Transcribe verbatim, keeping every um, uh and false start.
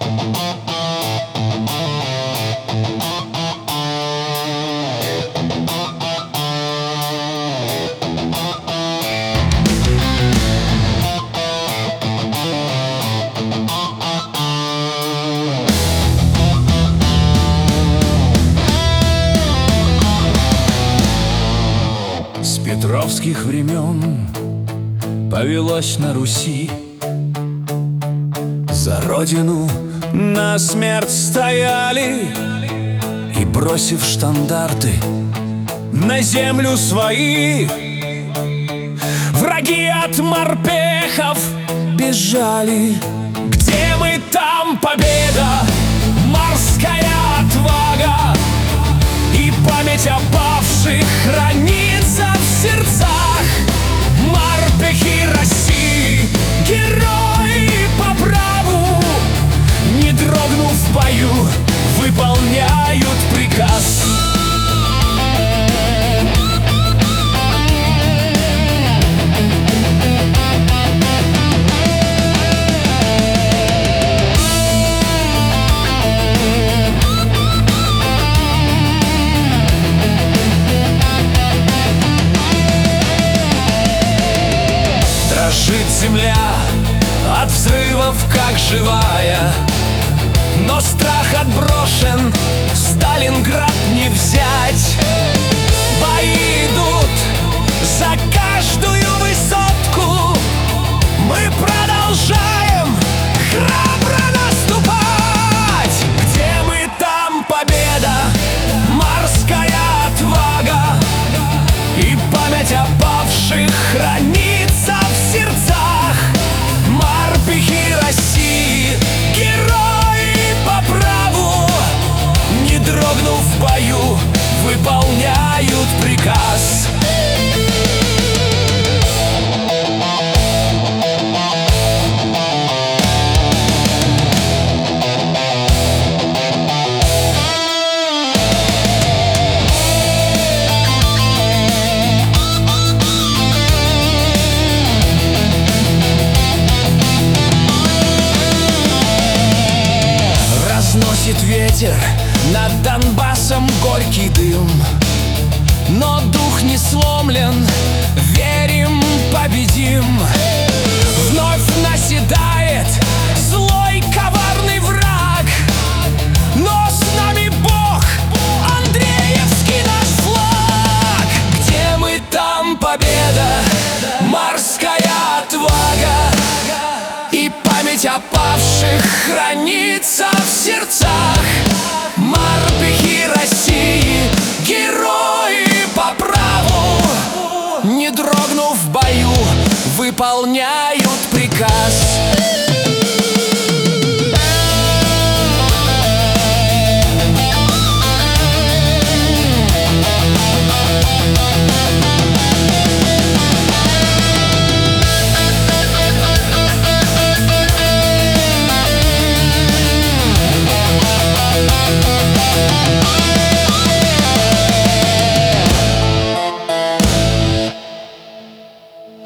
С петровских времен повелось на Руси. За родину на смерть стояли, и, бросив штандарты на землю свои, враги от морпехов бежали. Где мы, там победа, морская отвага, и память о павших хранится в сердцах. Морпехи России, герои по праву, не дрогнув в бою, выполняют приказ. Дрожит земля от взрывов, как живая, но страх отброшен, Сталинград не взять. Бои идут за каждую высотку, мы продолжаем храбро наступать. Где мы, там победа, морская отвага, и память о павших хранится в сердцах. Морпехи России, герои по праву, не дрогнув в бою, выполняют приказ. Разносит ветер над Донбассом горький дым, но дух не сломлен, верим, победим. Вновь наседает злой коварный враг, но с нами Бог, Андреевский наш флаг. Где мы, там победа, морская отвага, и память о павших хранится в сердцах. Морпехи России, герои по праву, не дрогнув в бою, выполняют приказ.